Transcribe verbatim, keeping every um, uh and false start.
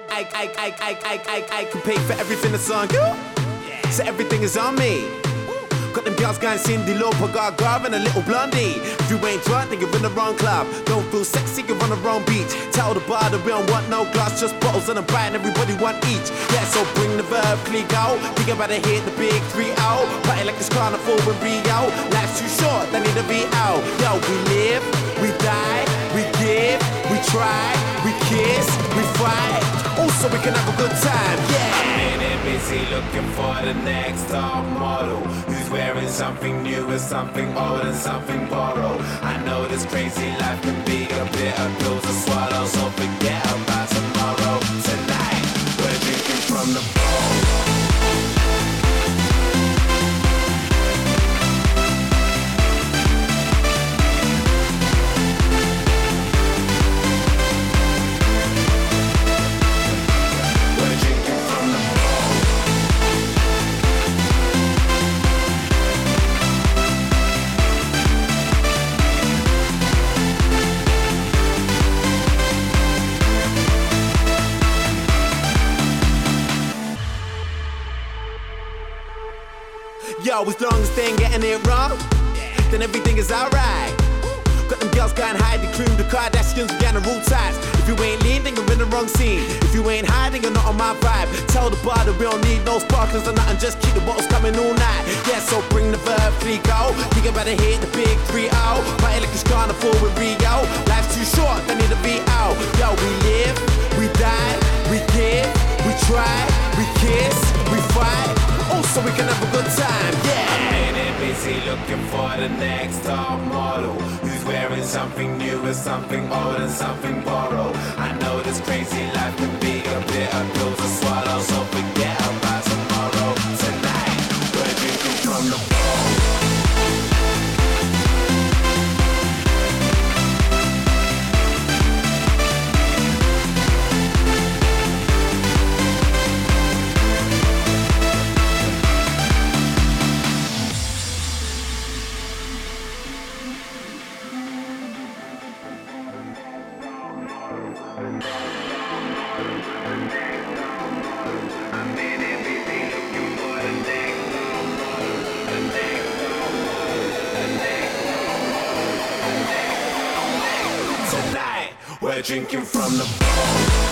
I, I, I, I, I, I, I can pay for everything that's on you. So everything is on me. Got them girls going Cindy Lauper, Gaga and a little blondie. If you ain't drunk, then you're in the wrong club. Don't feel sexy, you're on the wrong beach. Tell the bar that we don't want no glass, just bottles and a bite, and everybody want each. Yeah, so bring the verb, click out. Think about to hit the big three out. Party like it's carnival in Rio. Life's too short, they need to be out. Yo, we live, we die, we give, we try, we kiss, we fight. Also, we can have a good time, yeah. I'm in it busy looking for the next top model who's wearing something new and something old and something borrowed. I know this crazy life can be a bit of pills to swallow, so forget about tomorrow. Tonight, we're drinking from the bowl. Yo, as long as they ain't getting it wrong, then everything is alright. Got them girls going high, the cream, the Kardashians, we got the rule ties. If you ain't lean, then you're in the wrong scene. If you ain't hiding, you're not on my vibe. Tell the bar that we don't need no sparklers or nothing, just keep the bottles coming all night. Yeah, so bring the verb, three go. Think about to hit the big three out. Party like it's carnival with Rio. Life's too short, they need to be out. Yo, we live, we die, we give, we try, we kiss, we fight. Also, we can have a good time, yeah. I'm in it busy looking for the next top model who's wearing something new and something old and something borrowed. I know this crazy life can be a bit of pills to swallow, so forget about tomorrow. Tonight, we're drinking from the bowl. We're drinking from the bowl.